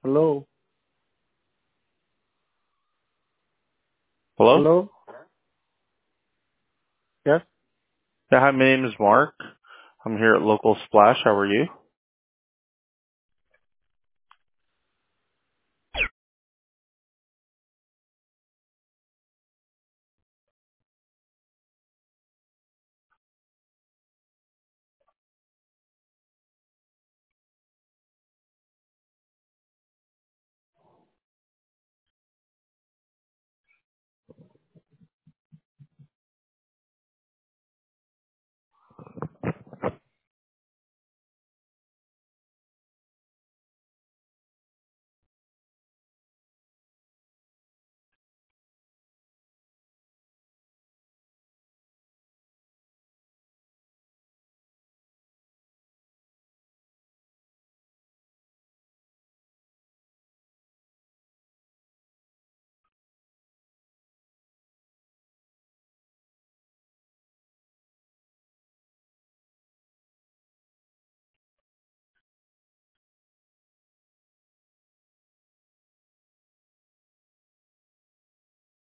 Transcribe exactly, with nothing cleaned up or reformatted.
Hello? Hello? Hello? Yes? Yeah, hi, my name is Mark. I'm here at Local Splash. How are you?